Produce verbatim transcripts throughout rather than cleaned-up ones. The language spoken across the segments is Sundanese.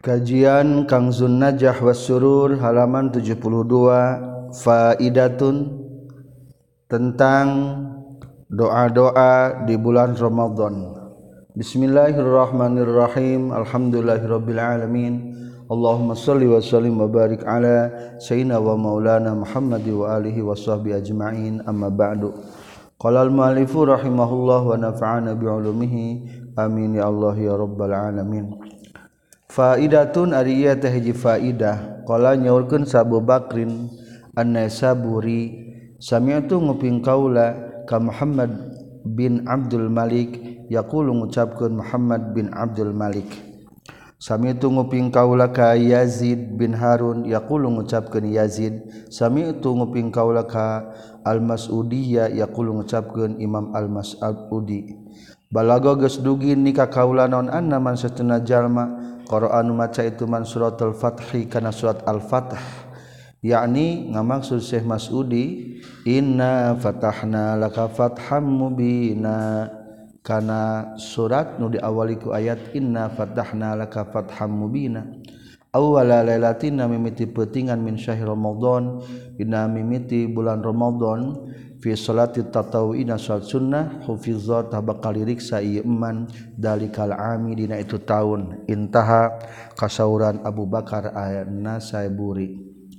Kajian Kanzun Najah Wassurur halaman tujuh puluh dua. Faidatun tentang doa-doa di bulan Ramadan. Bismillahirrahmanirrahim. Alhamdulillahirabbil alamin. Allahumma shalli wa sallim wa barik ala sayyidina wa maulana Muhammad wa alihi washabbihi ajma'in. Amma ba'du. Qala al-mu'allifu rahimahullah wa nafa'ana bi 'ulumihi. Amin ya Allah ya rabbal alamin. Faidatun ari ieu teh hiji faidah. Qala nyaurkeun Abu Bakrin An-Naisaburi sami'tu nguping kaula ka Muhammad bin Abdul Malik yaqulu ngucapkeun Muhammad bin Abdul Malik. Sami'tu nguping kaula ka Yazid bin Harun yaqulu ngucapkeun Yazid. Sami'tu nguping kaula ka Al-Mas'udiyya yaqulu ngucapkeun Imam Al-Mas'udi. Balago geus dugi nikah kaula naon anna man satuna jalma Qur'an maca itu man suratul Fathi kana surat Al-Fath, yakni ngamaksud Syekh Mas'udi inna fatahna laka fatham mubina kana surat nu diawali ku ayat inna fatahna laka fatham mubina. Awwala lailatin mimiti peutingan min syahr Ramadan dina mimiti bulan Ramadan fi salati tatawu'ina salat sunnah hufizat bakal diriksa ieu eman dalikal ami dina itu tahun. Intaha kasauran Abu Bakar An-Naisaburi.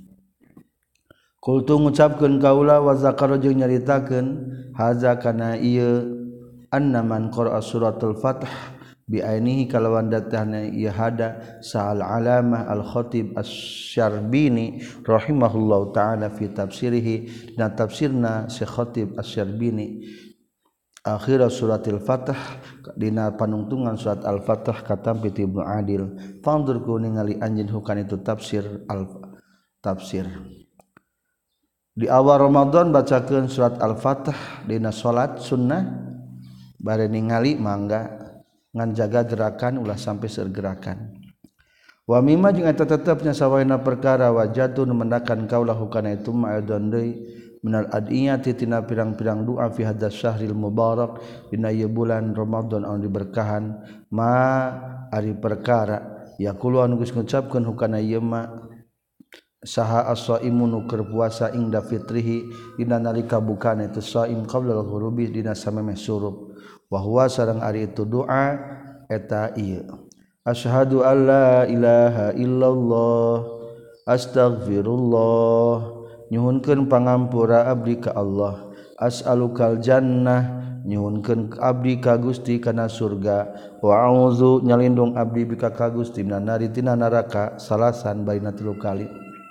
Qultu ngucapkeun kaula wa zakara jeung nyaritakeun haza kana ieu annaman qara'a suratul Fath bi ainihi kalawan datana ieu hada sa'al alamah al-khatib asy-Syarbini rahimahullahu ta'ala fi tafsirihi dan tafsirna Syekh Khatib asy-Syarbini akhir suratil Fath dina panungtungan surat al-Fath katampi Ibnu Adil. Fandur ku ningali anjeun hukan itu tafsir al-tafsir. Di awal Ramadan bacakeun surat al-Fath dina salat sunnah bare ningali mangga ngan jaga gerakan ulah sampai sergerakan. Wa mimma jeung eta tetepnya sawaina perkara wajatun mendakan kaulah hukana itu ma'adun deui minal adiyati tina pirang-pirang doa fi hadzal syahril mubarak dina ieu bulan Ramadan anu diberkahan ma ari perkara yaqulu anu geus ngucapkeun hukana ieu ma saha as-shaimu nu keur puasa ingda fitrihi dina nalika bukana itu shaim qabla al-ghurubi dina samemeh surup. Wa huwa sareng ari itu doa eta ieu asyhadu alla ilaha illallah astaghfirullah nyuhunkeun pangampura abdi ka Allah as'alukal jannah nyuhunkeun abdi ka Gusti kana surga wa a'udzu nyalindung abdi bika ka Gusti minan nari tina neraka salasan baina tilu kali.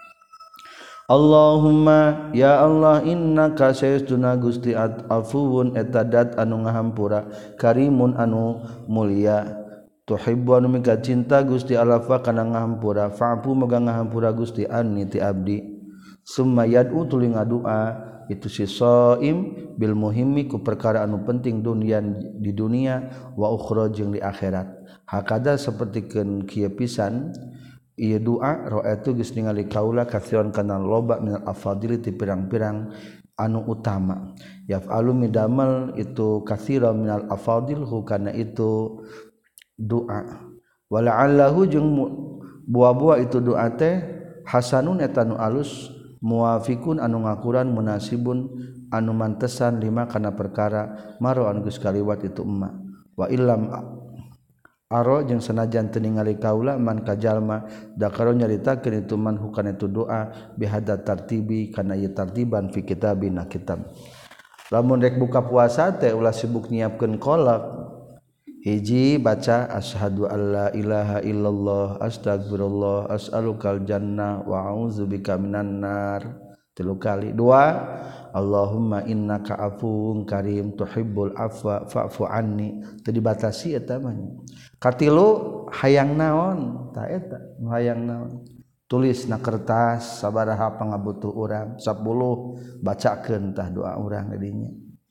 Allahumma ya Allah innaka sayyiduna Gusti afuwun eta dat anu ngahampura karimun anu mulia tuhibbu anu mika cinta Gusti alafa kana ngahampura fa'fu moga ngahampura Gusti anni ti abdi. Summa yad'u tuluy ngadua itu si shaim bil muhimmi ku perkara anu penting dunia di dunia wa ukhra jeung di akhirat. Hakada sapertikeun kieu pisan ieu doa ra'atu geus ningali kaula katsiran kana loba minal afadili ti pirang-pirang anu utama yaf'alu midamel itu katsira minal afadil hukana itu doa wala'allahu jeung buah-buah itu doa teh hasanun eta nu alus muwafiqun anu ngakuran munasibun anu mantesan lima kana perkara maro anu geus kaliwat itu emma wa illam aro jeung sanajan teu ningali kaula man kajalma dakaro nyaritakeun itu man hukana itu doa bihadza tartibi kana ieu tartiban fi kitabina kitab. Lamun rek buka puasa teh ulah sibuk nyiapkeun kolak hiji baca asyhadu alla ilaha illallah astagfirullah as'alukal jannah wa a'udzubika minan nar tilu kali. Dua Allahumma innaka afuwun karim tuhibbul afwa fa'fu anni teu dibatasi eta mah. Katilu hayang naon ta eta hayang naon tulis na kertas sabaraha pangabutuh urang sepuluh bacakeun tah doa urang dinya.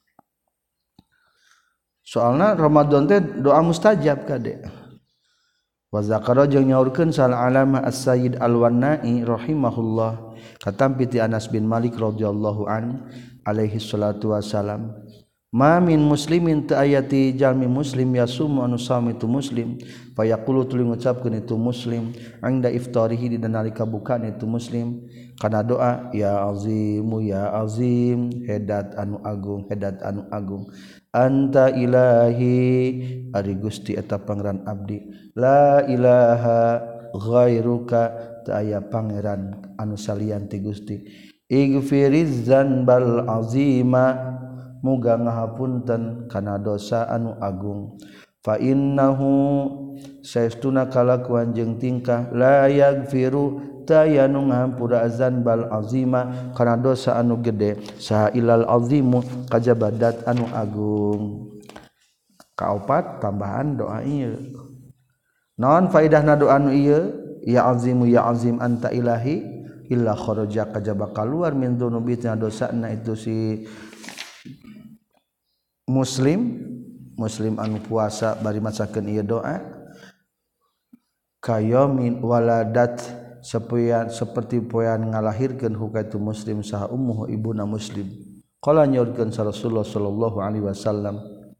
Soalna Ramadan teh doa mustajab kade. Wa zakara jeung nyaurkeun sal alama as-sayyid al-Wannai rahimahullah katampi ti Anas bin Malik radhiyallahu an alaihi salatu wasalam Mamin muslimin teu aya ti jalmi muslim yasum anu sami itu muslim fayaqulu tuluy ngucapkeun itu muslim angda iftarihi dina nalika bukaan itu muslim kana doa ya azimu ya azim hedat anu agung hedat anu agung anta ilahi ari Gusti eta pangeran abdi la ilaha ghairuka teu aya pangeran anu salian ti Gusti igfiriz zanbal azima muga ngahapunten kana dosa anu agung fa innahu saestuna kalakuan jeung tingkah la yaghfiru taya nu ngahampura zanbal azima kana dosa anu gede saha ilal azimu kajabadat anu agung. Kaopat tambahan doa ieu naon faedahna doa anu ieu ya azimu ya azim anta ilahi illa kharaja kajaba kaluar min dzunubitina dosana itu si muslim muslim anu puasa bari macakeun ieu doa kayomin waladat sepoyan seperti poyan ngalahirkeun hukaitu muslim saha ummuhu ibuna muslim qala nyaurkeun Rasulullah sallallahu alaihi wasallam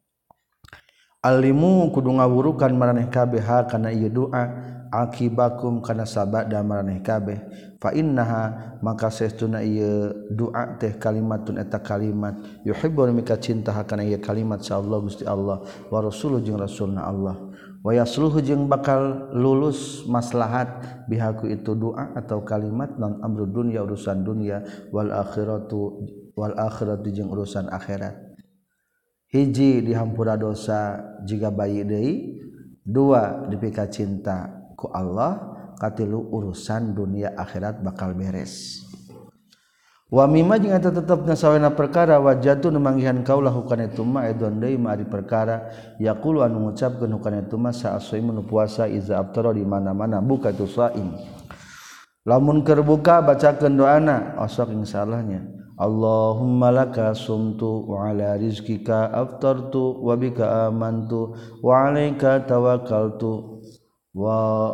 alimu kudu ngawurukan maraneh kabeh kana ieu doa akibakum kana sabada maraneh kabeh fa innaha maka saestuna ieu doa teh kalimatun eta kalimat yuhibbu mika cinta kana ieu kalimat sa Allah Gusti Allah wa rasuluh jeung rasulna Allah wa yasluhu jeung bakal lulus maslahat bihaku itu doa atau kalimat non amrud dunya urusan dunia wal akhiratu wal akhiratu jeung urusan akhirat hiji dihampura dosa jiga bayi deui dua dipika cinta ku Allah katilu urusan dunia akhirat bakal beres wa mimma jeung eta tetepna sawena perkara wajatu nu manggihan kaulah hukana itu ma edon deui ma ari perkara yaqulu anu ngucapkeun hukana itu ma sa asaimu nu puasa iza aftara di mana-mana buka tu saim lamun keur buka bacakeun doana osok insallahnya Allahumma laka sumtu wa ala rizqika aftartu wa bika amantu wa alaika tawakkaltu wa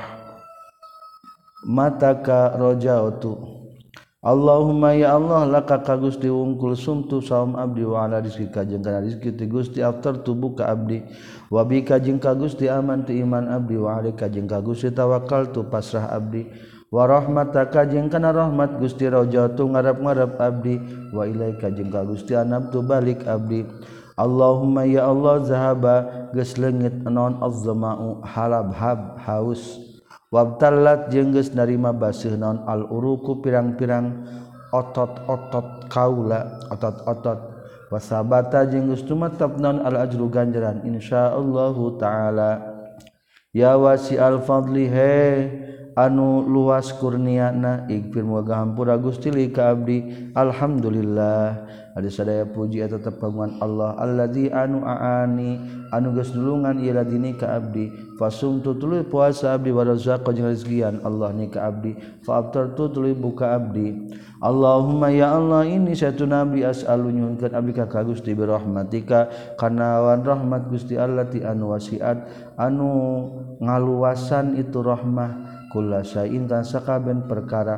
rahmataka rajautu Allahumma ya Allah laka ka Gusti wungkul sumtu saum abdi wa ala rizqika jeung kana rizki ti Gusti aftartu buka abdi wa bika jeung ka Gusti aman ti iman abdi wa alaika jeung ka Gusti tawakkaltu pasrah abdi wa rahmataka jeung kana rahmat Gusti rajautu ngarep-ngarep abdi wa ilaika jeung ka Gusti anabtu balik abdi Allahumma ya Allah zahaba geus leungit naon azzama'u halab-hab haus wabtallat jeung geus narima baseuh naon al-uruku pirang-pirang otot-otot kaula otot-otot wasabata jeung geus tumatap naon al-ajru ganjaran insyaallah taala ya wasi'al fadli he anu luas kurniana igfir moga hampura Gusti li ka abdi alhamdulillah ada sadaya puji eta tepangan Allah allazi anu aani anu geus nulungan ieu ladini ka abdi fasumtu tuluy puasa abdi wa razaqo jeung rezkian Allah ni ka abdi fa aftartu tuluy buka abdi Allahumma ya Allah ini satu nabi as'alu nyuhunkeun abdi ka Gusti bi rahmatika kana wan rahmat Gusti allati anu wasiat anu ngaluasan itu rahmah kulla sain tan sakaben perkara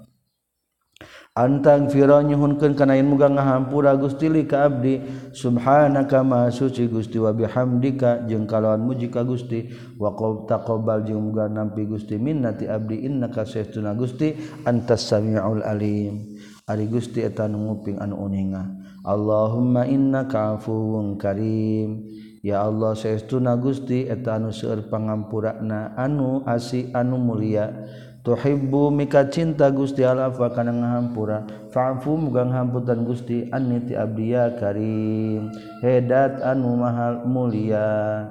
antang fira nyuhunkeun kana yen muga ngahampura Gusti li ka abdi subhanaka ma suci Gusti wa bihamdika jeung kalawan muji ka Gusti wa taqabbal jeung muga nampi Gusti minnati abdi innaka saestuna Gusti antas samiul alim ari Gusti eta nu nguping anu uninga Allahumma innaka afuwun karim ya Allah saestuna Gusti eta anu seueur pangampurana anu asih anu mulia tuhibbu mika cinta Gusti alafa kana ngahampura fa'fu muga ngahamputan Gusti anni ti abdi ya karim hedat anu mahal mulia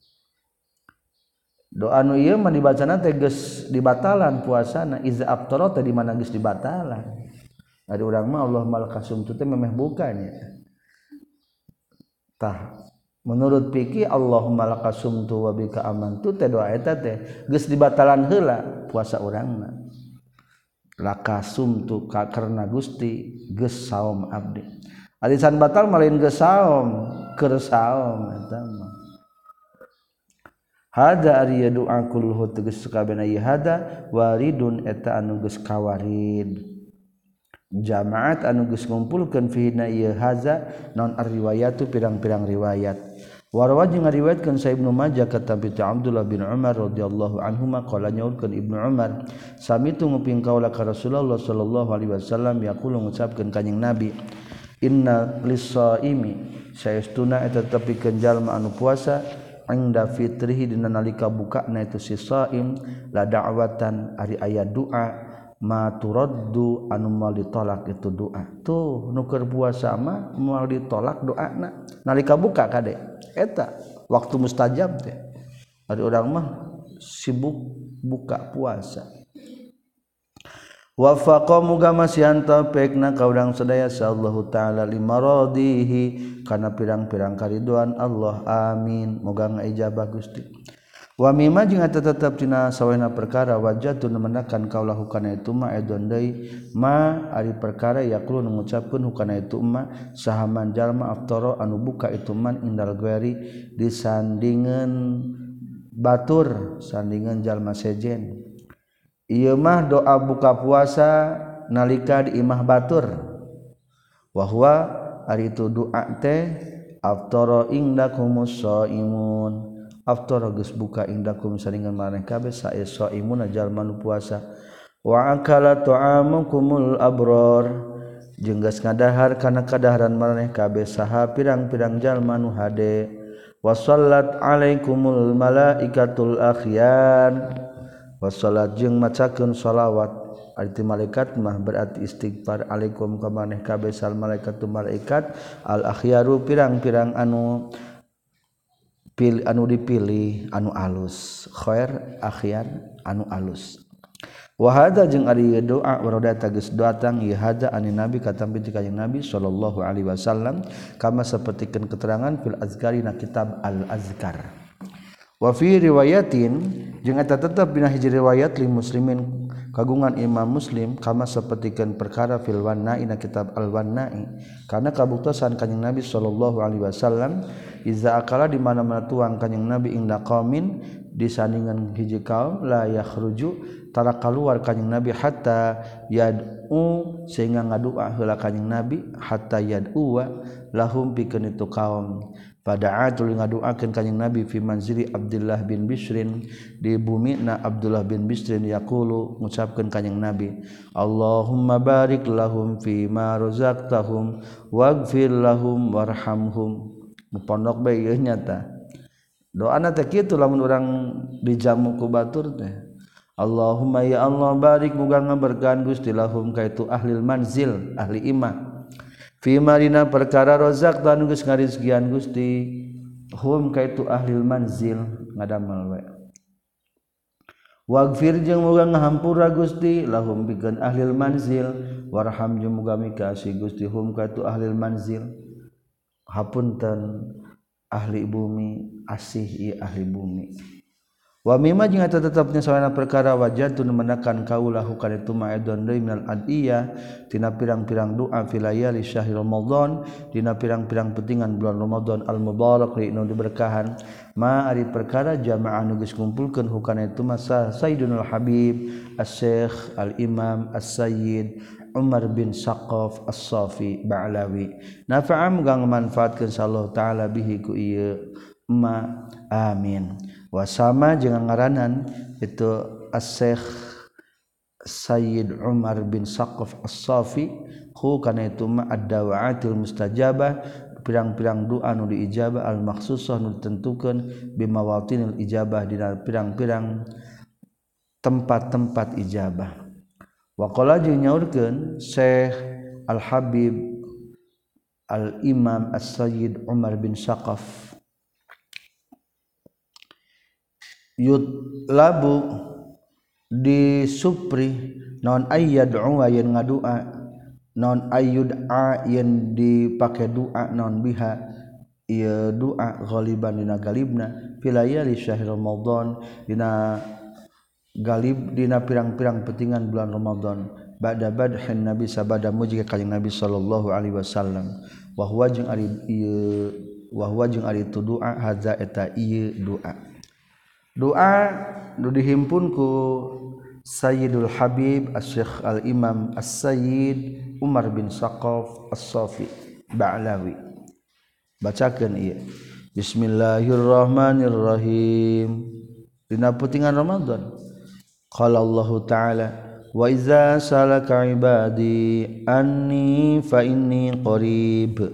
doa anu ieu mah dibacana teh geus dibatalan puasana iza aftara teh di mana geus dibatalan ari urang mah Allahumma lakasum teh memeh bukanya tah menurut fikih Allahumma lakasumtu wa bika amantu teh doa eta teh geus dibatalan heula puasa urangna lakasumtu ka karna Gusti geus saum abdi alisan batal malain geus saum keur saum eta mah hada ari doa kulluhu tegas sakabehna ieu hada waridun eta anu geus kawarid jamaat anu geus ngumpulkeun fihina ieu haza naon ar-riwayatu pirang-pirang riwayat warwa jeung ngariwayatkeun sa Ibnu Majah katampi Abdullah bin Umar radhiyallahu anhuma qala nyaurkeun Ibnu Umar samitu nguping kaula ka Rasulullah sallallahu alaihi wasallam yaqulu ngucapkeun kanjing Nabi inna lis-shaimi saestuna eta tepikeun jalma anu puasa inda fitrihi dina nalika bukana itu si shaim la da'watan ari aya doa ma turaddu anu moal ditolak itu doa tuh nu keur puasa mah moal ditolak doana nalika buka kade eta waktu mustajab teh ari urang mah sibuk buka puasa wa faqa muga masihan taufeqna ka urang sadaya sallallahu taala limaradihi kana pirang-pirang kariduan Allah amin moga ngaijabah Gusti wa mimma jeung eta tetep tina sawana perkara wajatun menakan kaulah hukana itu ma edon deui ma ari perkara yaqulu ngucapkeun hukana itu ma sahaman jalma aftara anu buka itu man indal ghairi disandingeun batur sandingeun jalma sejen ieu mah doa buka puasa nalika di imah batur wa huwa ari itu doa teh aftara indakumus shaimun aftara geus buka indakum saringan maneh kabeh sae shaimun jalma nu puasa wa akala ta'amukumul abror jeung geus ngadahar kana kadaharan maneh kabeh saha pirang-pirang jalma nu hade wa sallat alaikumul malaikatul akhyar wa salat jeung macakeun shalawat arti malaikat mah berarti istighfar alaikum ka maneh kabeh sal malaikatu malaikat al akhyaru pirang-pirang anu pilih anu dipilih anu alus khair akhyar anu alus wa hadza jeung ari doa warada geus datang ieu hadza ani nabi katampi ti kanjing nabi sallallahu alaihi wasallam kama sapertikeun keterangan fil azkari na kitab al azkar wa fi riwayatin jeung eta tetep dina hiji riwayat li muslimin kagungan Imam Muslim kama sapertikeun perkara fil wanna'i na kitab al wanna'i kana kabuktosan kanjing nabi sallallahu alaihi wasallam iza akala di mana-mana tuang kanjing nabi inda qaumin disandingan hiji kaum la yakhruju tara kaluar kanjing nabi hatta yad'u sehingga ngadua heula kanjing nabi hatta yad'u lahum pikeun itu kaum pada'atul ngaduakeun kanjing nabi fi manzili Abdullah bin Bishrin di bumi na Abdullah bin Bishrin yaqulu ngucapkeun kanjing nabi Allahumma barik lahum fi ma razaqtahum waghfir lahum warhamhum pondok bae ieu nyata doana teh kitu lamun urang dijamu ku batur teh Allahumma ya Allah barik muga ngaberkahan Gusti lahum ka itu ahli manzil ahli imah fi marina perkara razaq anu geus ngarizkian Gusti hum ka itu ahli manzil ngadamel we waghfir jeung muga ngahampura Gusti lahum pikeun ahli manzil warham jeung muga mikasi Gusti hum ka itu ahli manzil hapunten ahli bumi asih ieu ahli bumi wa mimma jeung eta tetepna sawana perkara wajatun menakan kaulah kana itu ma'adun deui minal adiyah tina pirang-pirang doa fil layali syahr ramadan dina pirang-pirang pentingan bulan Ramadan al mubarak li nu diberkahan ma ari perkara jamaah nu geus ngumpulkeun hukana itu masa sayyidul habib as-syekh al imam as-sayyid Umar bin Saqaf as-Safi Ba'lawi nafa'a muga ngamanfaatkeun sallallahu taala bihi ku ieu ma amin wasama jeung ngaranan itu as-syekh Sayyid Umar bin Saqaf as-Safi hu kana itu ma ad-dawaatil mustajabah pirang-pirang doa nu diijabah al-makhsusah nu ditentukeun bimawatinil ijabah dina pirang-pirang tempat-tempat ijabah wa qala jeung nyaurkeun Syekh Al-Habib Al-Imam As-Sayyid Umar bin Saqaf yud labu di supri non ayyad'u yen ngadua non ayyud'a yen dipake doa non biha ieu doa ghaliban dina galibna fil layali syahr ramadan dina galib dina pirang-pirang pentingan bulan Ramadan ba'da badhin nabi sabada muji ka kanjing nabi sallallahu alaihi wasallam wa huwa jeung ari ieu wa huwa jeung ari tu doa hadza eta ieu doa doa nu dihimpun ku Sayyidul Habib Asy-Syaikh Al-Imam As-Sayyid Umar bin Saqaf As-Safi Ba'lawi. Bacakeun ieu. Bismillahirrahmanirrahim. Dina putingan Ramadan. Qala Allah Ta'ala wa iza salaka ibadi anni fa inni qarib.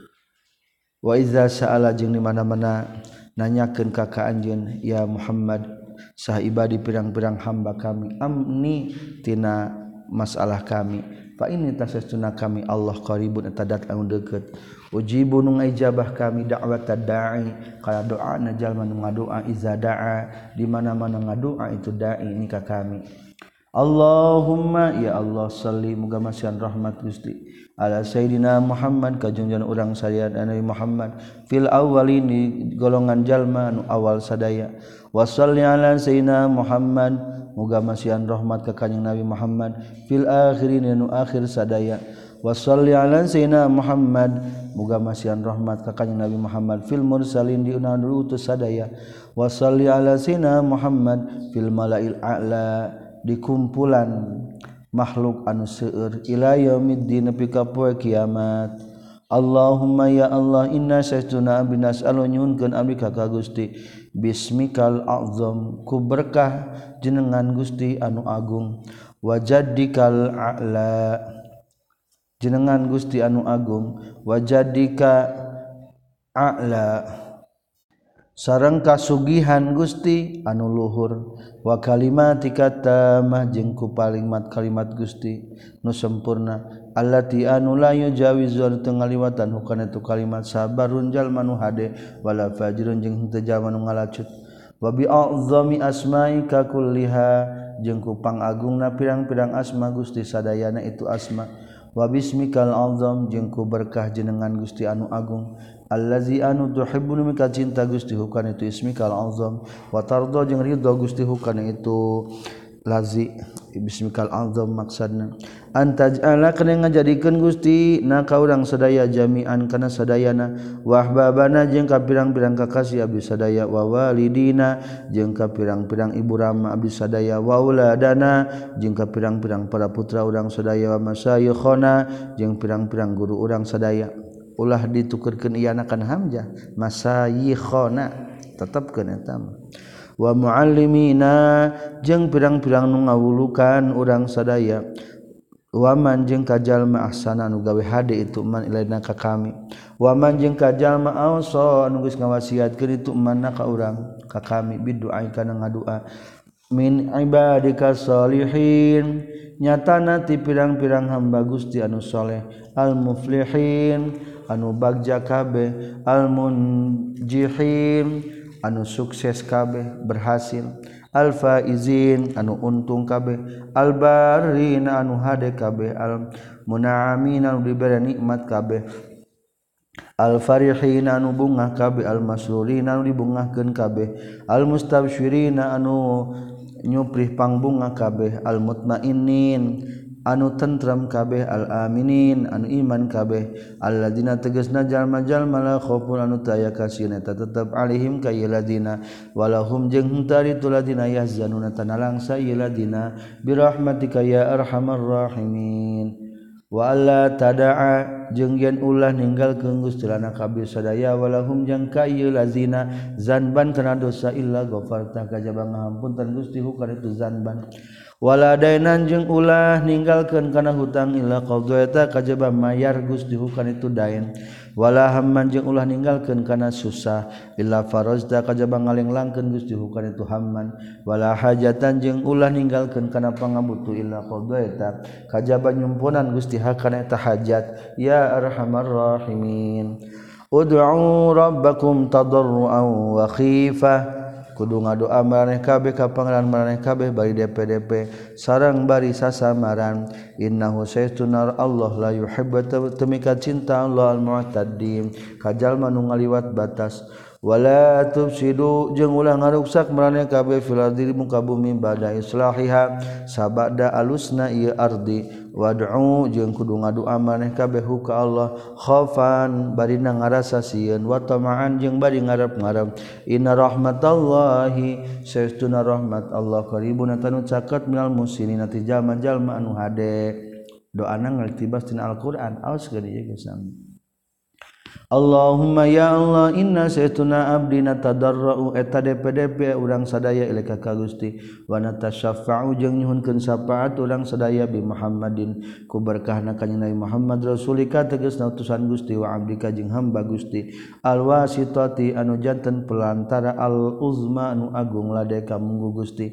Wa iza sa'ala jeung di mana-mana nanyakeun ka ka anjeun ya Muhammad sah ibadi pirang-pirang hamba kami amni tina masalah kami fa inni tasastuna kami Allah qaribun eta dat anu deukeut ujibu nu ngajabah kami da'watad da'i kana doana jalma nu ngadoa iza da'a di mana-mana ngadoa itu dai ni ka kami. Allahumma ya Allah salli muga masihan rahmat Gusti ala sayidina Muhammad ka junjungan urang sariat Nabi Muhammad fil awwalin di golongan jalma nu awal sadaya wa salli ala sayidina Muhammad muga masihan rahmat ka kanjing Nabi Muhammad fil akhirin nu akhir sadaya wa salli ala sayidina Muhammad muga masihan rahmat ka kanjing Nabi Muhammad fil mursalin di unan utus sadaya wa salli ala sayidina Muhammad fil malail a'la di kumpulan makhluk anu seueur ila yaumiddin nepi ka poe kiamat. Allahumma ya Allah inna sayyiduna binas alonyunkeun abdi ka Gusti bismikal a'zam ku berkah jenengan Gusti anu agung wajaddikal a'la jenengan Gusti anu agung wajaddika a'la sareng kasugihan Gusti anu luhur wa kalimatika tamah jeung ku kalimat kalimat Gusti nu sempurna allati anu la yujawizu anu teu ngaliwatan hukana tu kalimat sabarun jalma nu hade wala fajirun jeung henteu jalma nu ngalacut wa bi a'zami asmaika kulliha jeung ku pangagungna pirang-pirang asma Gusti sadayana itu asma wa bismikal azam jeung ku berkah jenengan Gusti anu agung allazi anu tuhibbuna mika cinta Gusti hukana itu ismikal azam wa tarda jeung ridha Gusti hukana itu lazi bismikal azam maksudna antaj'ala kana ngajadikeun Gusti na ka urang sadaya jami'an kana sadayana wa ahbabana jeung ka pirang-pirang kakasih abdi sadaya wa walidina jeung ka pirang-pirang ibu rama abdi sadaya wa uladana jeung ka pirang-pirang para putra urang sadaya wa masyayikhona jeung pirang-pirang guru urang sadaya ulah ditukerkeun iana kana hamzah masyayikhona tetepkeun eta wa muallimina jeung pirang-pirang nu ngawulukan urang sadaya wa man jeung ka jalma ahsana nu gawe hade itu man ilaina ka kami wa man jeung ka jalma awsa anu geus ngawasiatkeun itu manna ka urang ka kami bidu'a kana ngadua min ibadika sholihin nyatana ti pirang-pirang hamba Gusti anu saleh al muflihin anu bagja kabeh al munjihin anu sukses kabeh berhasil al faizin anu untung kabeh al barin anu hade kabeh al munaamin anu diberi nikmat kabeh al farihin anu bungah kabeh al masrurin anu dibungahkeun kabeh al mustabsyirin anu nyuprih pangbunga kabeh al mutmainin anu tentram kabeh al aminin anu iman kabeh alladzina tegasna jalma-jalma la khaufun anu teu aya kasieun eta tetep alihim ka ieu ladina walahum jeung henteu ari tu ladina yahzanuna tanalangsa ieu ladina birahmatika ya arhamar rahimin wa alla tada'a jeung yen ulah ninggalkeun Gusti lana kabeh sadaya walahum jeung ka ieu ladina zanban kana dosa illa ghafarta kajaba ngahampunten Gusti hukana itu zanban wala dainan jeung ulah ninggalkeun kana hutang illa qadaita kajaba mayar Gusti hukana itu dain wala hamman jeung ulah ninggalkeun kana susah illa farazda kajaba ngalenglangkeun Gusti hukana itu hamman wala hajatan jeung ulah ninggalkeun kana pangabutuh illa qadaita kajaba nyumpunan Gusti hakana eta hajat ya arhamar rahimin ud'u rabbakum tadarruan wa khifah kudu ngadoa maraneh kabeh ka pangaran maraneh kabeh bari D P D P sareng bari sasamaran innahu saytuna Allah la yuhibbu tamika cinta Allah al mu'taddin ka jalma nu ngaliwat batas wala tufsidu jeung ulah ngaruksak maraneh kabeh fil ardi muka bumi ba'da islahiha sabada alusna ieu ardi wad'u jeung kudu ngadoa maneh kabeh ka Allah khaufan bari ngarasa sieun wa tama'an jeung bari ngarep-ngarep inna rahmatallahi saestuna rahmat Allah qaribun tanu caket minal muslimin ti jalma-jalma anu hade doana ngaltibas tina Al-Qur'an aos geuning geus Allahumma ya Allah inna sayyiduna abdina tadarra'u eta D P D P urang sadaya ilaika ka Gusti wa natasyaffa'u jeung nyuhunkeun syafaat urang sadaya bi Muhammadin ku berkahna ka Nabi Muhammad rasulika tegasna utusan Gusti wa abdika jeung hamba Gusti alwasitati anu janten pelantara al uzma anu agung ladeka munggu Gusti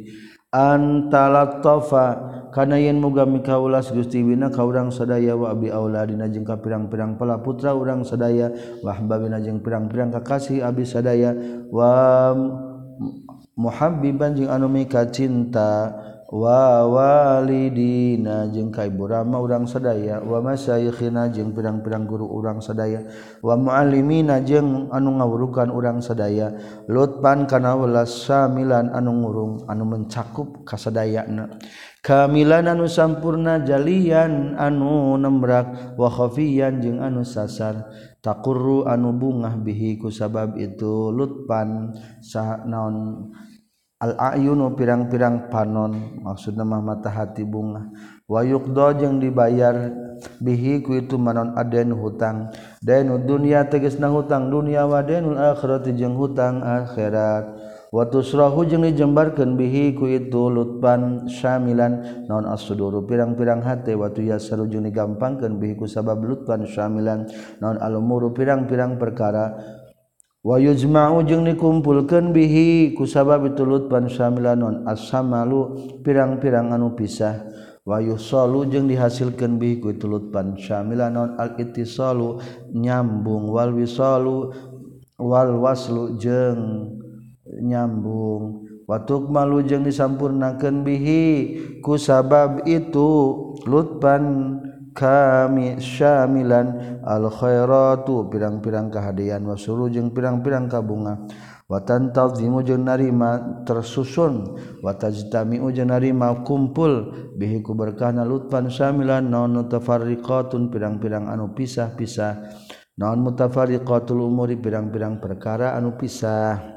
antalattafa kana yen muga mikaulas Gusti bina ka urang sadaya wa abi auladina jeung ka pirang-pirang pala putra urang sadaya wa hababina jeung pirang-pirang kakasih abi sadaya wa muhabbiban jeung anu mika cinta wa walidina jeung ka ibu rama urang sadaya wa masyayikhina jeung pirang-pirang guru urang sadaya wa muallimina jeung anu ngawurukan urang sadaya lutpan kana welas samilan anu ngurung anu mencakup kasadayana kamilan anu sampurna jalian anu nembrak wa khafiyan jeung anu sasar taqurru anu bungah bihi ku sabab itu lutpan sah naon al-ayunu pirang-pirang panon maksudna mah mata hati bunga wa yuqda jeung dibayar bihi ku itu manon aden hutang dainu dunya tegasna hutang dunya wa dainul akhirati jeung hutang akhirat wa tusrahu jeung dijembarkeun bihi ku itu lutban syamilan naon as-suduru pirang-pirang hate wa tuyasaru jeung digampangkeun bihi ku sabab lutban syamilan naon al-umuru pirang-pirang perkara wa yujma'u jeung dikumpulkeun bihi ku sabab itu lutban syamilanon as-samalu pirang-pirang anu pisah wa yusalu jeung dihasilkeun bihi ku itu lutban syamilanon al-ittisalu nyambung wal wisalu wal waslu jeung nyambung wa tukmalu jeung disampurnakeun bihi ku sabab itu lutban kami syamilan al khairatu pirang-pirang kahadian wa suru jeung pirang-pirang kabunga wa tantazimu jeung narima tersusun wa tajtami'u jeung narima kumpul bihi ku berkahna lutfan syamilan naon mutafarriqatun pirang-pirang anu pisah-pisah naon mutafarriqatul umuri pirang-pirang perkara anu pisah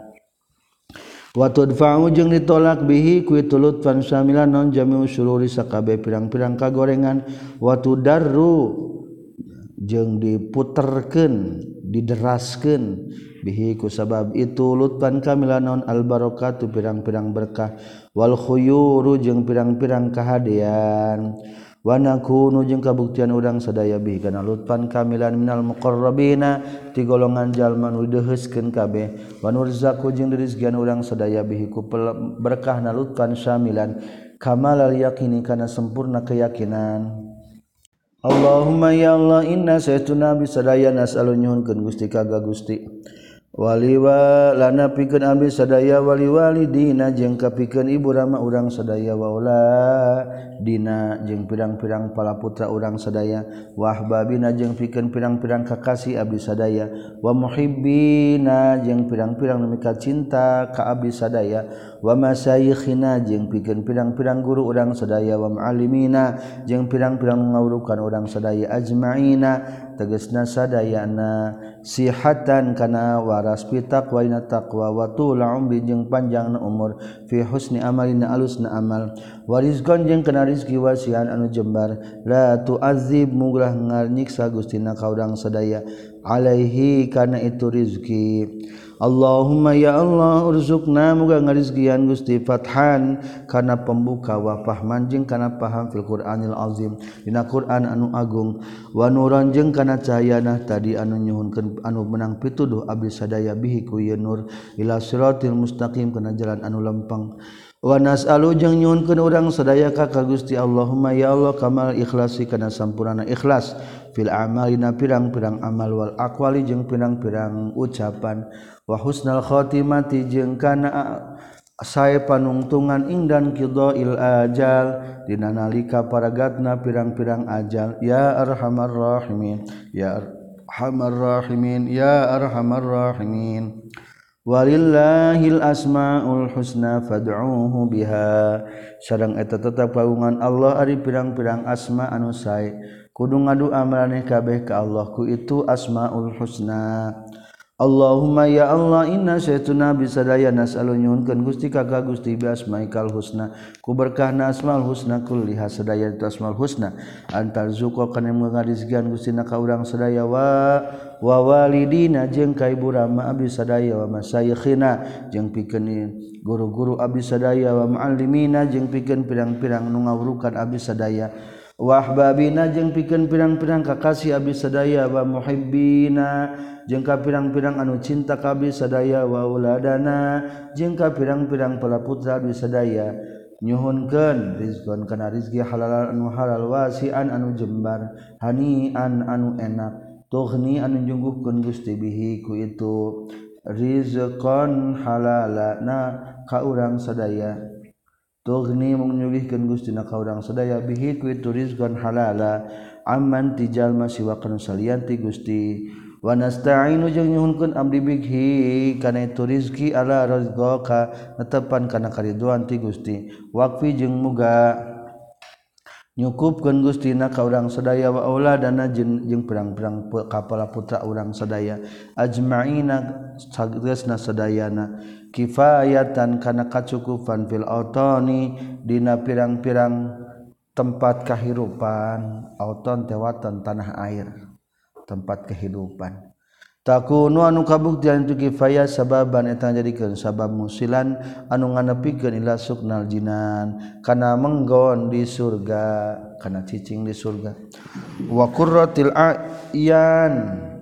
wa tudfa'u jeung ditolak bihi ku itu lutfan syamilan non jami'u syururi sakabeh pirang-pirang kagorengan wa tudarru jeung diputerkeun dideraskeun bihi ku sabab itu lutfan kamilan non al barakatu pirang-pirang berkah wal khuyuru jeung pirang-pirang kahadean wa nakunu jeung kabuktian urang sadaya bihi kana lutfan kamilan minal muqarrabina ti golongan jalma nu dideheuskeun kabeh wa nurzaqu jeung dirizqian urang sadaya bihi ku berkahna lutfan syamilan kamalal yaqini kana sempurna keyakinan Allahumma ya Allah inna saytuna bisadaya nas'alu nyuhunkeun Gusti kaga Gusti wali wa lana pikeun abdi sadaya wali walidina jeung kapikeun ibu rama urang sadaya wa ula dina jeung pirang-pirang pala putra urang sadaya wa ahbabina jeung pikeun pirang-pirang kakasih abdi sadaya wa muhibbina jeung pirang-pirang nu mika cinta ka abdi sadaya wa masyayikhina jeung pikeun pirang-pirang guru urang sadaya wa muallimina jeung pirang-pirang ngawurukan urang sadaya ajma'ina tegasna sadayana sihatan kana waras pitak wa ina taqwa wa tula umri jeung panjangna umur fi husni amalina alusna amal wa rizqan jeung kana rizki wasian anu jembar la tu'azib mugrah ngarnyiksa Gustina ka urang sadaya alaihi kana itu rizki Allahumma ya Allah urzuqna muga ngarizkian Gusti fathan kana pembuka wa fahman jeung kana paham fil Qur'anil azim dina Qur'an anu agung wa nuran jeung kana cahayana tadi anu nyuhunkeun anu menang pituduh abdi sadaya bihi ku ieu nur ila siratil mustaqim kana jalan anu lempeng wa nas'alu jeung nyuhunkeun urang sadaya ka Gusti Allahumma ya Allah kamal ikhlasi kana sampurna ikhlas fil amalina pirang-pirang amal wal aqwali jeung pirang-pirang ucapan wa husnal khatimati jeung kana sae panungtungan ingdan qida'il ajal dina nalika paragatna pirang-pirang ajal ya arhamar rahimin ya arhamar rahimin ya arhamar rahimin walillahil asmaul husna fad'uuhu biha sareng eta tetep kagungan Allah ari pirang-pirang asma anu sae kudu ngadua maraneh kabeh ka Allah ku itu asmaul husna. Allahumma ya Allah inna syaituna bisadaya nas'alu nyuhunkeun Gusti ka Gusti bi asmaikal husna ku berkahna asmaul husna kulliha sadaya itu asmaul husna antar zuqa kana ngarizkian Gusti na ka urang sadaya wa wa walidina jeung ka ibu rama abdi sadaya wa masyayikhina jeung pikeun guru-guru abdi sadaya wa muallimina jeung pikeun pirang-pirang nu ngawurukan abdi sadaya wa ahbabina jeung pikeun pirang-pirang kakasih abdi sadaya wa muhibbina jeung ka pirang-pirang anu cinta ka abdi sadaya wa uladana jeung ka pirang-pirang palaputra abdi sadaya nyuhunkeun rizqan kana rizki halal anu halal wasian anu jembar hanian anu enak tughni anu njungguhkeun Gusti bihi ku itu rizqan halalana ka urang sadaya tughni mung nyugihkeun Gusti na ka urang sadaya bihi ku itu rizqan halala amman tijal masiwa kana salianti Gusti wa nasta'inu jeung nyuhunkeun abdi bihi kana itu rizki ala rizqaka netepan kana kariduan ti Gusti waqfi jeung muga nyukupkeun Gusti na ka urang sadaya wa auladana jeung pirang-pirang kapala putra urang sadaya ajma'ina sageusna sadayana kifayatan kana kacukupan fil autani dina pirang-pirang tempat kahirupan auton tewatan tanah air tempat kehidupan takunu anu kabuktian itu kifayah sababan eta jadikeun sabab musilan anu nganepikeun ila suknal jinan kana menggon di surga kana cicing di surga wa qurratil a'yan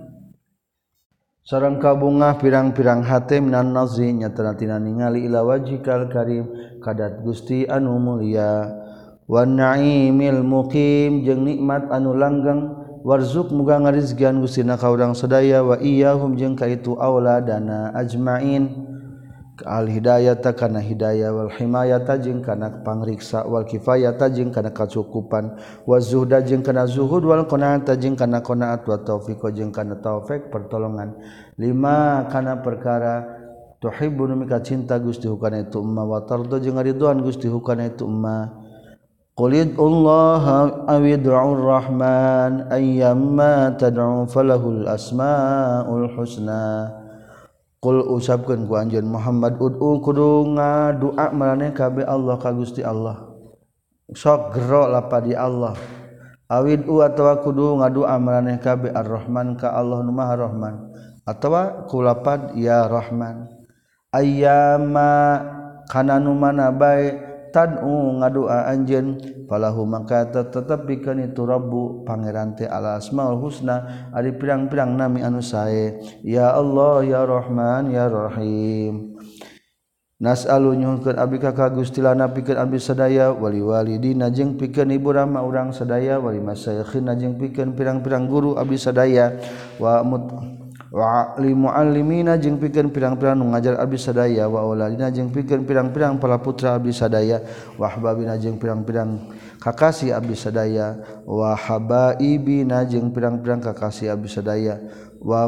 sareng kabungah pirang-pirang hate minan nazi nyata tina ningali ila wajhikal karim kadat Gusti anu mulia wan na'imil muqim jeung nikmat anu langgeng warzuq muga ngarizkian Gusti na ka urang sadaya wa iyyahum jeung ka itu auladana ajmain al hidayata kana hidayah wal himayata jeung kana pangriksa wal kifayata jeung kana kacukupan wa zuhda jeung kana zuhud wal qanaata jeung kana qanaat wa taufiq jeung kana taufik pertolongan lima kana perkara tuhibbu mika cinta Gusti hukana itu umma wa tarda jeung ridwan Gusti hukana itu umma qulid Allah awid'ur rahman ayyamma tad'u falahul asmaul husna qul usapkeun ku anjeun Muhammad ud'u kudu ngadua maraneh kabeh Allah ka Gusti Allah sok gero lapadi Allah awid'u atawa kudu ngadua maraneh kabeh ar-rahman ka Allah nu maha rahman atawa kulapad ya rahman ayyamma kana nu mana bae tad'u ngadua anjeun falahu maka tetep pikeun itu rabbu pangeran teh ala asmaul husna ari pirang-pirang nami anu sae ya Allah ya Rahman ya Rahim nas'alu nyuhunkeun abdi ka Gusti lana pikeun abdi sadaya wali walidina jeung pikeun ibu rama urang sadaya wali masyayikhina jeung pikeun pirang-pirang guru abdi sadaya wa mut wa limuallimina jeung pikeun pirang-pirang nu ngajar abdi sadaya wa auladina jeung pikeun pirang-pirang palaputra abdi sadaya wa ahbabina jeung pirang-pirang kakasih abdi sadaya wa habaibina jeung pirang-pirang kakasih abdi sadaya wa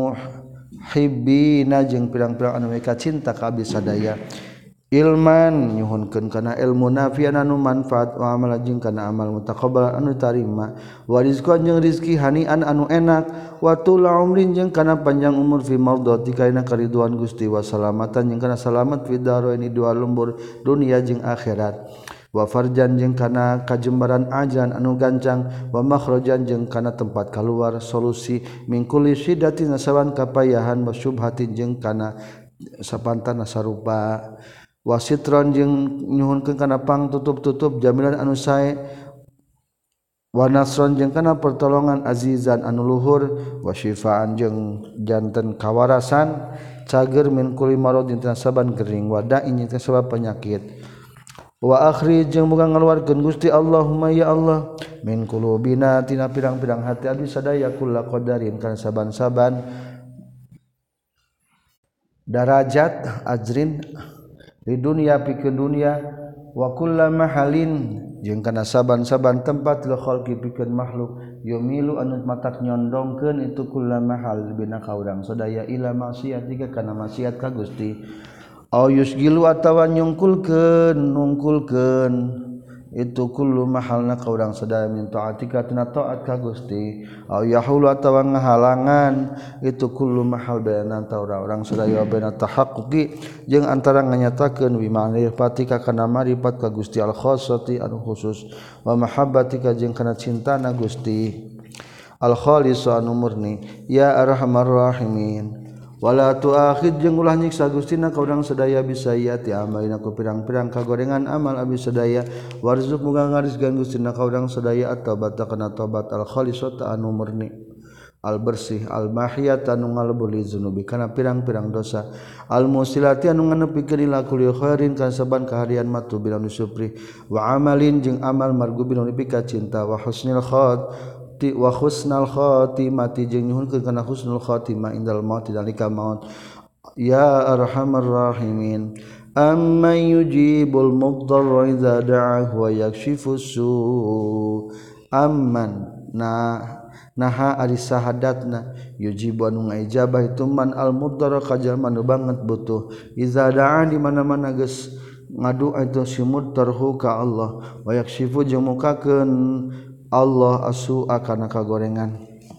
muhibbina jeung pirang-pirang anu mika cinta ka abdi sadaya ilman nyuhunkeun kana ilmu nafian anu manfaat wa amal jeung kana amal mutaqabbal anu tarima wa rizqan jeung rizki hanian anu enak wa tul umrin jeung kana panjang umur fi mardhati kana kariduan Gusti wa salamatan jeung kana salamat fi daraini dua lembur dunia jeung akhirat wa farjan jeung kana kajembaran ajan anu gancang wa makhrajan jeung kana tempat kaluar solusi min kulli syiddatin saban kapayahan wa syubhatin jeung kana sapantana sarupa wasitron jeung nyuhunkeun kana pang tutup-tutup jamilan anu sae wa nasron jeung kana pertolongan azizan anu luhur wa syifaan jeung janten kawarasan cager min kulli maradin saban gering wa da'in jeung sabab penyakit wa akhrij jeung muga ngaluarkeun Gusti Allahumma ya Allah min qulubina tina pirang-pirang hati abdi sadaya kulla qadarin kana saban-saban darajat ajrin di dunia pikeun dunia wa kullu mahalin jeung kana saban-saban tempat li khalqi pikeun makhluk yumilu anu matak nyondongkeun itu kullama hal bina ka urang sadaya ila maksiat jika kana maksiat ka Gusti au yusgilu atawa nyungkulkeun nungkulkeun itu kullu mahalna ka urang sadaya min taatika tina taat ka Gusti au yahulu atawa ngahalangan itu kullu mahal baina ta urang sadaya baina tahaqquqi jeung antara nganyatakeun wi ma'rifatika kana ma'rifat ka Gusti al khassati anu khusus wa mahabbatika jeung kana cintana Gusti al khalis anu murni ya arhamar rahimin wala tuakhid jeung ulah nyiksa Gustina ka urang sadaya bisayati amalina ku pirang-pirang kagorengan amal abi sadaya warzuq muga ngarizgan Gustina ka urang sadaya at-taubat kana taubat al khalisata anu murni al bersih al mahiyat anu ngalebuli zunubi kana pirang-pirang dosa al musilati anu nganepikeun ila kulli khairin kana saban kaharian matu bilan supri wa amalin jeung amal margubin anu pika cinta wa husnil khat wa husnal khatimati jeung nyuhunkeun kana husnul khatimah indal maut dalika maut ya arhamar rahimin amman yujibul muddarra idza da'ahu wa yakshifus su amman na naha ari sahadatna yujibu anu ngaijabah itu man al muddarra kajal manu banget butuh idza da'a di mana-mana geus ngadu itu si muddarhu ka Allah wa yakshifu jeung mukakeun Allah asu akana kagorengan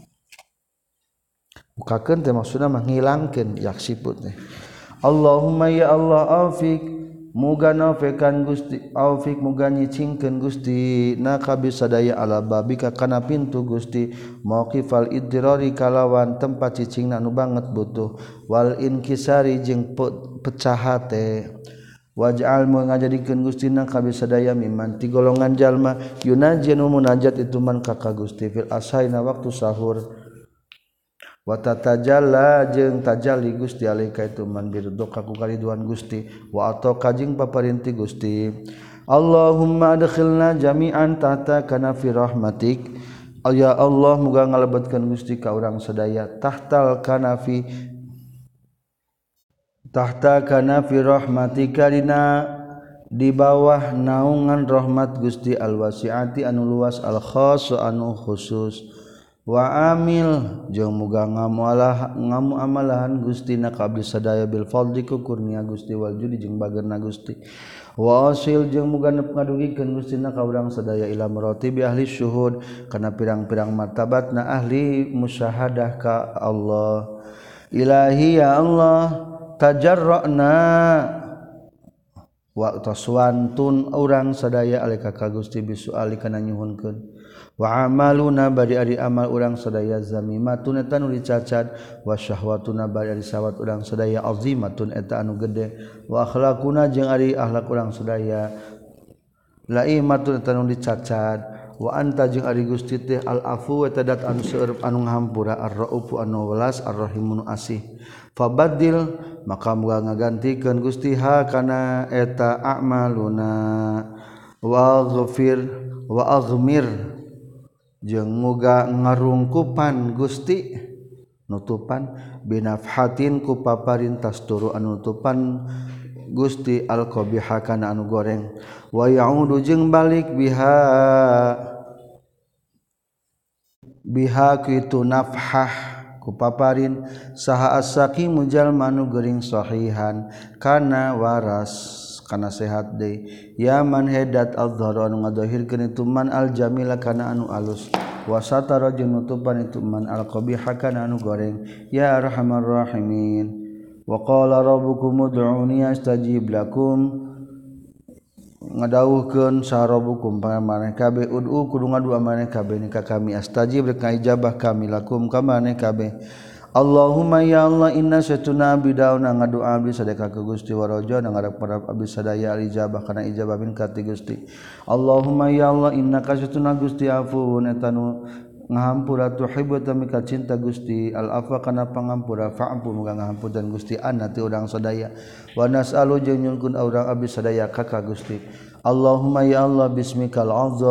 mukakeun teh maksudna menghilangkeun yaksiput teh Allahumma ya Allah afik muga nafekan Gusti afik muga nyicingkeun Gusti na kabisadaya ala babika kana pintu Gusti mauqifal iddirari kalawan tempat cicingna anu banget butuh wal inkisari jeung pecah hate waj'al mangajadikeun Gustina kabisadaya mimman ti golongan jalma yunajinu munajat itu man ka Gusti fil asaina waktu sahur wa tatajalla jeung tajalli Gusti alaika itu man biridho ka ku kariduan Gusti wa atau kajing paparinti Gusti Allahumma adkhilna jami'an tahta kana fi rahmatik ya Allah muga ngalebetkeun Gusti ka urang sadaya tahtal kana fi tahta kana fi rahmatika dina di bawah naungan rahmat Gusti al wasiati anu luas al khass anu khusus wa amil jeung muga ngamualah ngamu amalahan Gusti na kabli sadaya bil fadli ku kurnia Gusti wal judi jeung bageurna Gusti wa asil jeung muga ngadugikeun Gusti na ka urang sadaya ila maratibi ahli syuhud kana pirang-pirang martabatna ahli musyahadah ka Allah ilahi ya Allah tajarra'na wa taswantun urang sadaya alika ka Gusti bisuali kana nyuhunkeun wa amaluna bari ari amal urang sadaya zamimatun eta nu dicacad wa syahwatuna bari ari sawat urang sadaya azimatun eta anu gede wa akhlaquna jeung ari akhlak urang sadaya laimatun eta nu dicacad wa anta jeung ari Gusti teh al afu eta dat anu seueur anu ngahampura ar-raufu anu welas ar-rahimun asih fabaddil maka muga ngagantikeun Gusti ha kana eta a'maluna wa ghafir wa aghmir jeung muga ngarungkupan Gusti nutupan binafhatin ku paparin tasturu anu nutupan Gusti al-qabiha kana anu goreng wa ya'udu jeung balik biha biha kitu nafhah ku paparin saha as-saqimu jalma nu geuring sahihan kana waras kana sehat deui ya man hedat adh-dhara anu ngadahirkeun itu man al-jamila kana anu alus wa satara jeung nutupan itu man al-qabiha kana anu goreng ya arhamar rahimin wa qala rabbukum ud'uni astajib lakum ngadawuhkeun sarabukum pamaneh kabeh ud'u kudu ngadu amaneh kabeh ka kami astajib rek ijabah kami lakum ka maneh kabeh Allahumma ya Allah inna satuna bidauna ngadu abdi sadaya ka Gusti wa rajana ngarep-ngarep abdi sadaya ijabah kana ijabah min ka Gusti Allahumma ya Allah inna kasatuna Gusti afuun eta nu ngahampura tuhibbu tamika cinta Gusti al afwa kana pangampura fa'fu muga ngahampuran Gusti anna ti urang sadaya wa nas'alu jeung nyungkun urang abdi sadaya ka Gusti Allahumma ya Allah bismikal azam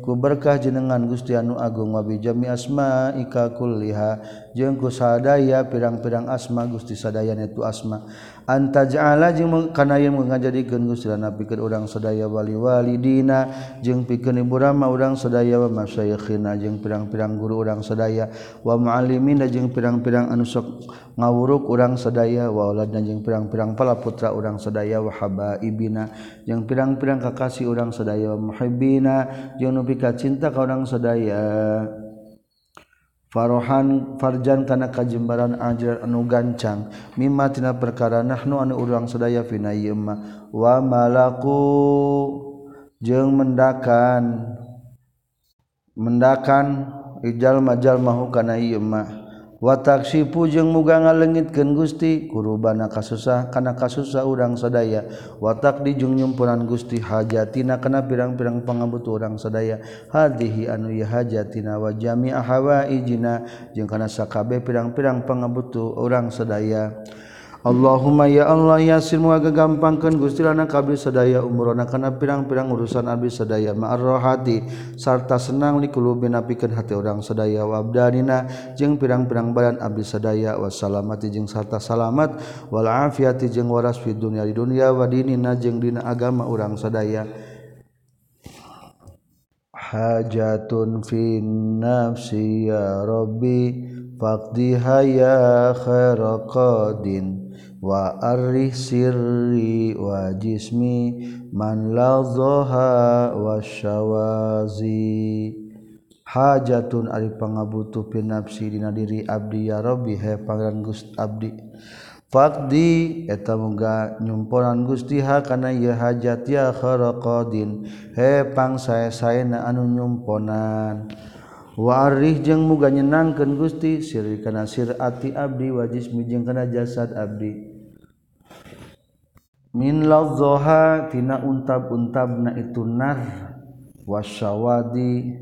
ku berkah jenengan Gusti anu agung wa bi jami asmaika kulliha jeung ku sadaya pirang-pirang asma Gusti sadaya itu asma anta ja'ala jeung kana yang ngajadikeun Gusti lana pikeun urang sadaya wali-wali dina jeung pikeun ibu rama urang sadaya wa masyayikhina jeung pirang-pirang guru urang sadaya wa muallimina jeung pirang-pirang anu sok ngawuruk urang sadaya wa auladna jeung pirang-pirang palaputra urang sadaya wa habaibina jeung pirang-pirang kakasih urang sadaya wa muhibbina jeung nu pika cinta ka urang sadaya farohan farjan kana kajembaran ajran anu gancang mimma tina perkara nahnu anu urang sadaya fina ieu ma wa malaku jeung mendakan mendakan ijal majal mahu kana ieu ma wa taksifu jeung muga ngaleungitkeun Gusti kurubana kasusah kana kasusah urang sadaya wa taqdi jeung nyumpuran Gusti hajatina kana pirang-pirang pangabutuh urang sadaya hadhihi anu ya hajatina wa jami'a hawaijina jeung kana sakabeh pirang-pirang pangabutuh urang sadaya Allahumma ya Allah yasir muga gampangkeun Gusti lana kabeh sadaya umurna kana pirang-pirang urusan abdi sadaya ma'ar rohati sarta senang li kulubina pikeun hati urang sadaya wa abdanina jeung pirang-pirang badan abdi sadaya wassalamati jeung sarta salamat wal afiati jeung waras fi dunya di dunya wa dinina jeung dina agama urang sadaya hajatun fi nafsi ya rabbi faqdiha ya khairaqadin wa arih sirri wa jismi man ladhaha wasyawazi hajatun ari pangabutuh fi nafsi dina diri abdi ya rabbi he pangeran Gusti abdi faqdi eta muga nyumponan Gusti ha kana ieu hajat ya kharaqadin he pangsae-saena anu nyumponan wa arih jeung muga nyenangkeun Gusti sirri kana sir ati abdi wa jismi jeung kana jasad abdi min ladhaha tina untab-untabna itu nar wasyawadi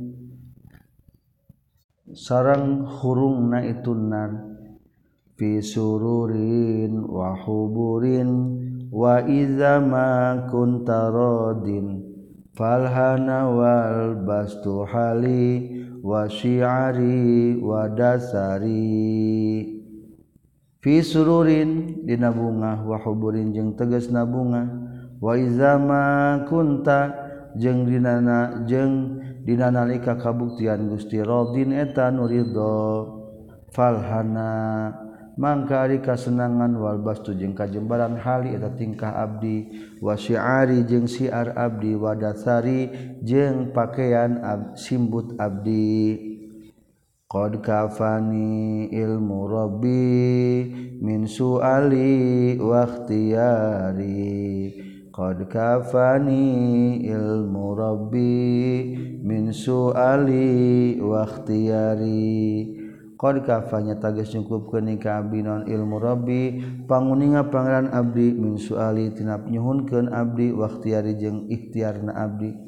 sareng hurungna itu nar fi sururin wa huburin wa idza ma kunta radin falhana wal bastu hali wa syi'ari wa dasari fi sururin dina bunga wa huburin jeung tegasna bunga wa iza ma kunta jeung dinana jeung dina nalika kabuktian Gusti radin eta nu ridho falhana mangka ari kasenangan wal bastu jeung kajembaran hali eta tingkah abdi wa syi'ari jeung syiar abdi wa dasari jeung pakaian ab, simbut abdi qad kafani ilmu rabbi min su'ali wa ikhtiyari qad kafani ilmu rabbi min su'ali wa ikhtiyari qad kafanya tages cukupkeun ka abdi naon ilmu rabbi panguninga pangeran abdi min su'ali tina nyuhunkeun abdi wa ikhtiyari jeung ikhtiarna abdi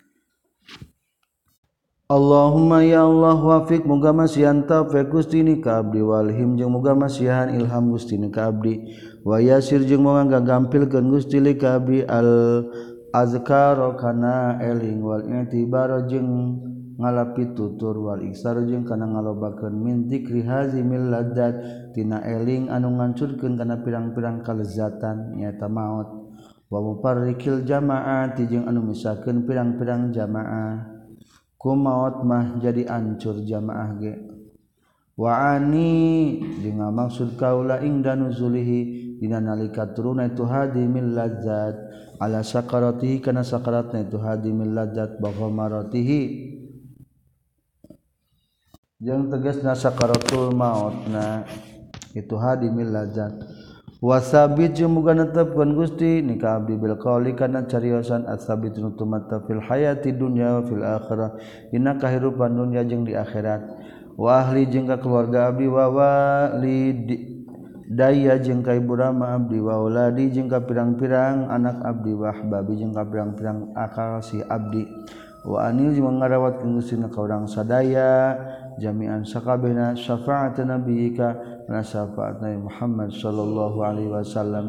Allahumma ya Allah wafiq muga masihan taufik Gusti ni ka abdi walhim jeung muga masihan ilham Gusti ni ka abdi wa yasir jeung muga gampilkeun Gusti li ka abdi al azkar kana eling wal i'tibar jeung ngalapi tutur wal iksar jeung kana ngalobakeun min dzikri hazimil ladzat tina eling anu ngancurkeun kana pirang-pirang kalezatan nyaeta maot wa mufarriqil jamaati jeung anu misahkeun pirang-pirang jamaah ku maot mah jadi ancur jamaah ge wa ani jeung maksud kaula ingda nuzulihi dina nalika turuna itu hadimil ladzat ala sakaratihi kana sakaratna itu hadimil ladzat baghamaratihi jeung tegasna sakaratul mautna itu hadimil ladzat wasabit jeung muga netepkeun Gusti ni ka abdi bil qauli kana cariosan asabit nu tumata fil hayati dunya wa fil akhirah dina kahirupan dunya jeung di akhirat wa ahli jeung ka keluarga abdi wa walid daya jeung ka ibu rama abdi wa auladi jeung ka pirang-pirang anak abdi wa ahbabi jeung ka pirang-pirang akal si abdi wa anil jeung ngarawatkeun Gusti ka urang sadaya jami'an sakabehna syafaat nabiyika na syafaat Nabi Muhammad sallallahu alaihi wasallam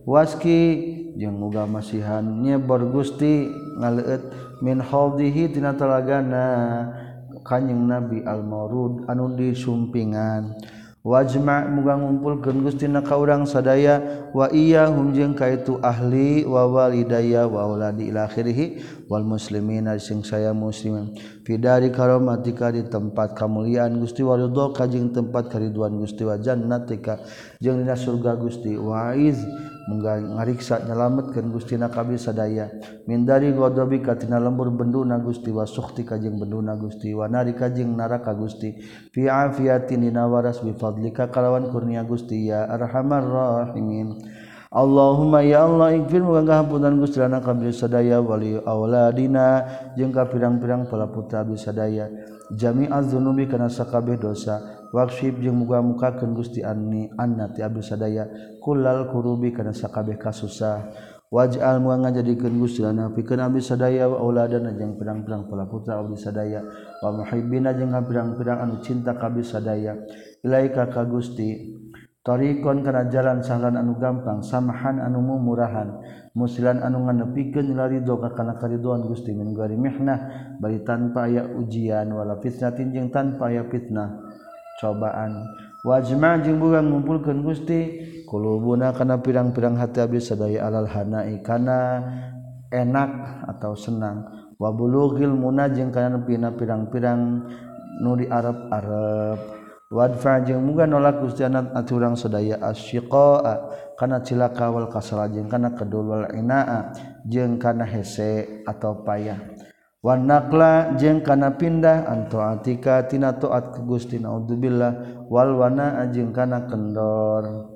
waski jeung muga masihan nyebor Gusti ngaleut min haudihi tina talagana Kanjing Nabi al-maurud anu disumpingan wajma' muga ngumpulkeun Gusti na ka urang sadaya wa iyyahum jeung kaitu ahli wa walidayya wa auladi ila akhirih wal muslimina sing saya muslimin fi dari karamatika di tempat kamuliaan Gusti wa ridho ka jeung tempat kariduan Gusti wa jannatika jeung dina surga Gusti wa iz muga ngariksa nyalametkeun Gusti na kabeh sadaya min dari ghadabi ka tina lembur benduna Gusti wa sukhti ka jeung benduna Gusti wa nari ka jeung neraka Gusti fi afiatin dina waras bi fadlika kalawan kurnia Gusti ya arhamar rahimin Allahumma ya Allah ighfir muga ngahampunan Gusti lana kabeh sadaya wali auladina jeung ka pirang-pirang bala putra abdi sadaya jami'az dzunubi kana sakabeh dosa waqshib jeung muga mukakeun Gusti anni anna ti abdi sadaya kullal kurubi kana sakabeh kasusah waj'al muga ngajadikeun Gusti lana pikeun abdi sadaya wa auladana jeung pirang-pirang bala putra abdi sadaya wa muhibbina jeung pirang-pirang anu cinta ka abdi sadaya ilaika ka Gusti tariqon kana jalan sahlan anu gampang samahan anu mumurahan musilan anu nganepikeun laridho ka kana kariduan Gusti min gari mihnah bari tanpa aya ujian wala fitnatin jeung tanpa aya fitnah cobaan wajma' jeung boga ngumpulkeun Gusti qulubuna kana pirang-pirang hati abdi sadaya alal hanai kana enak atau senang wa bulughil muna jeung kana nepina pirang-pirang nu diarep-arep wadfa jeung muga nolak Gusti anat aturang sadaya asyiqa kana cilaka wal kasala jeung kana kedul wal inaa jeung kana hese atau payah wan naqla jeung kana pindah antaatika tina taat ka Gusti naudzubillah wal wana jeung kana kendor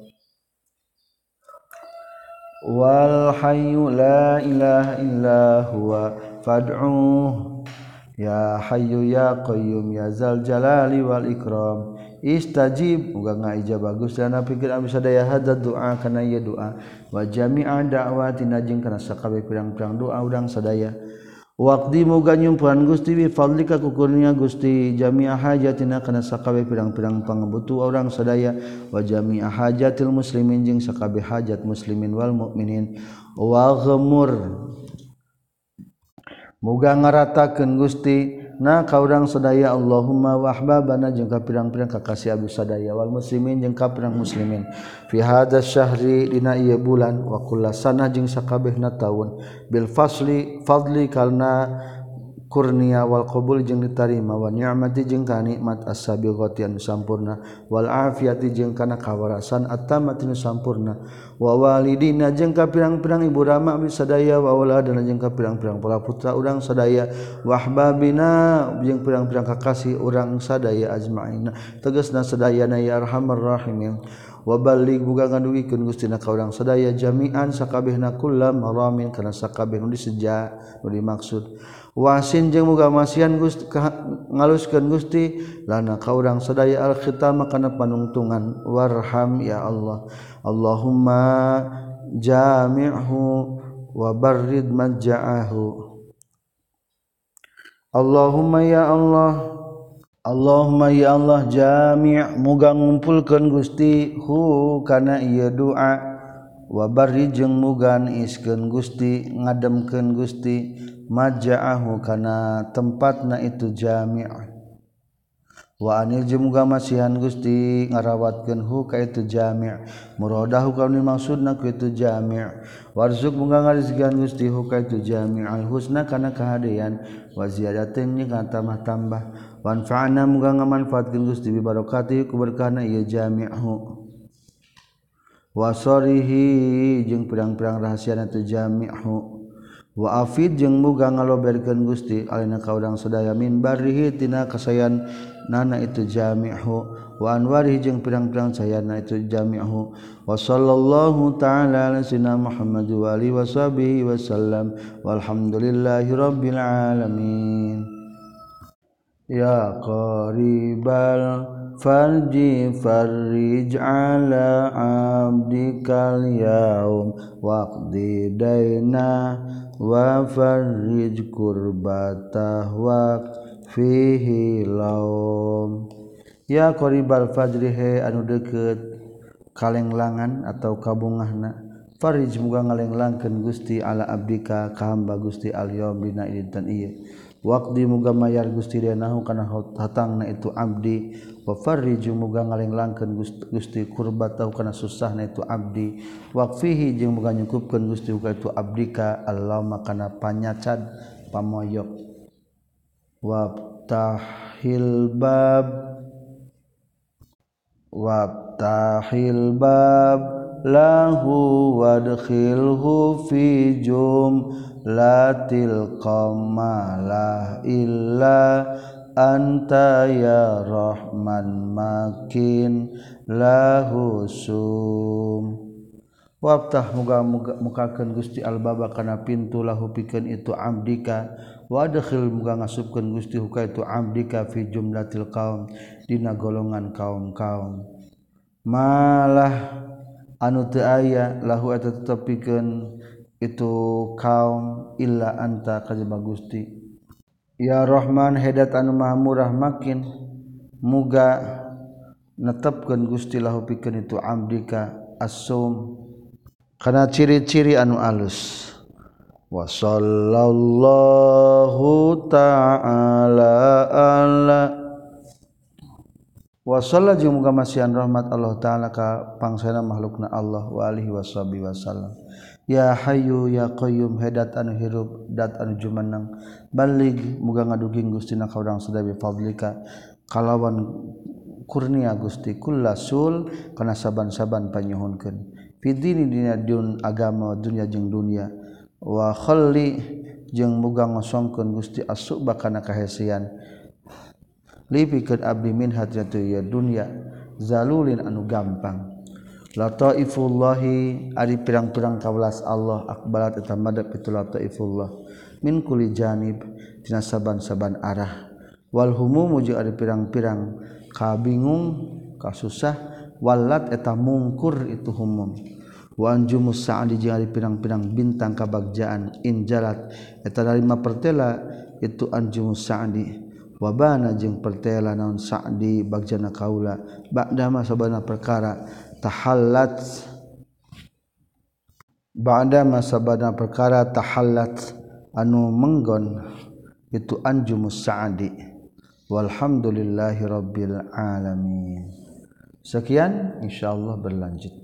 wal hayyu la ilaha illa huwa fad'uh ya hayyu ya qayyum ya zal jalali wal ikram istajib muga ngaijabah Gusti lana pikeun abdi sadaya hadzal doa kana ieu doa wa jami'a da'watina jeung kana sakabeh pirang-pirang doa urang sadaya waqdi muga nyumpuran Gusti bi fadlika ku kurnia Gusti jami'a hajatina kana sakabeh pirang-pirang pangabutuh urang sadaya wa jami'a hajatil muslimin jeung sakabeh hajat muslimin wal mukminin wa ghamur muga ngaratakeun Gusti na ka urang sadaya Allahumma wa ahbabana jeung ka pirang-pirang kakasih abdi sadaya wal muslimin jeung ka pirang muslimin fi hadzal syahri dina ieu bulan wa kullasana jeung sakabehna taun bil fasli fadli kalna kurnia wal qabul jeung ditarima wa ni'mati jeung ka nikmat as-sabighati anu sampurna wal afiyati jeung kana kawarasan at-tamati anu sampurna wa walidina jeung ka pirang-pirang ibu rama abdi sadaya wa auladana jeung ka pirang-pirang bala putra urang sadaya wa ahbabina jeung pirang-pirang kakasih urang sadaya ajmaina tegasna sadayana ya arhamar rahimin wa balligh buga ngaduwikeun Gusti na ka urang sadaya jami'an sakabehna kullam maramin kana sakabeh nu diseja nu dimaksud wasin jeung muga masihan Gusti ngaluskeun Gusti lana ka urang sadaya al khitam kana panungtungan warham ya Allah Allahumma jami'hu wa barrid majja'ahu Allahumma ya Allah Allahumma ya Allah jami' muga ngumpulkeun Gusti hu kana ieu doa wa barrid jeung muga iskeun Gusti ngademkeun Gusti maja'ahu kana tempatna itu jami' wa anil jeung muga masihan Gusti ngarawatkeun hu ka itu jami' muradahu kauni maksudna ku itu jami' warzuq muga ngarizqian Gusti hu ka itu jami' al husna kana kahadean wa ziyadatin jeung kana tambah-tambah wanfa'na muga ngamanfaatkeun Gusti bi barokati ku berkahna ieu jami'hu wa sarihi jeung pirang-pirang rahasiana itu jami'hu wa afid jeung muga ngaloberkeun Gusti alina ka urang sadaya min barihi tina kasayan nana itu jami'hu wa anwarihi jeung pirang-pirang cahayana itu jami'hu wa sallallahu ta'ala ala sayyidina Muhammad wa alihi washabihi wasallam walhamdulillahi rabbil alamin ya qaribal farji farij ala abdikal yaum waqdi daina wa farij kurbatah wa fihi laum ya qaribal fajri he anu deukeut kalenglangan atau kabungahna Farij muga ngalenglangkeun Gusti ala abdika ka hamba Gusti al-yaum dina dinten ieu waqdi muga mayar Gusti renahu kana hatangna itu abdi wa farij muga ngalenglangkeun Gusti kurbatahu kana susahna itu abdi waqfihi jeung muga nyukupkeun Gusti ka itu abdika allauma kana panyacad pamoyok wabtahil bab wabtahil bab lahu wadkhilhu fi jumlatil qamalah illa anta ya rahman makin lahu sum wabtah muga mukakeun Gusti albaba kana pintu lahu pikeun itu abdika wadkhil muga ngasupkeun Gusti ka itu abdika fi jumlatil qaum dina golongan kaum-kaum malah anu teu aya lahu eta tetep pikeun itu kaum illa anta kajaba Gusti ya Rahman hedat anu maha murah makin muga netepkeun Gusti lahu pikeun itu abdika as-sum kana ciri-ciri anu alus wa sallallahu ta'ala ala wa shalla jeung muga masihan rahmat Allah taala ka pangsana makhlukna Allah wa alihi washabi wasallam ya hayyu ya qayyum hedat anu hirup dat anu jumeneng balig muga ngaduging Gustina ka urang sadaya bi fadlika kalawan kurnia Gusti kullasul kana saban-saban panyuhunkeun fi dini dina dun agama dunya jeung dunia wa khalli jeung muga ngosongkeun Gusti as-suba kana kahesian lipikeun abdi min hadratu ya dunya zalulin anu gampang lataifullahi ari pirang-pirang kawelas Allah akbalat eta madep itu lataifullah min kulli janib tina saban-saban arah wal humum jeung ari pirang-pirang kabingung kasusah walat eta mungkur itu humum wa anjumus sa'di jeung ari pirang-pirang bintang kabagjaan injalat eta dari mapertela itu anjumus sa'di wabana jeung pertela naon sa'di bagjana kaula ba'da ma sabana perkara tahallat ba'da ma sabana perkara tahallat anu menggon itu anjumus sa'di walhamdulillahi rabbil alamin sekian insyaallah berlanjut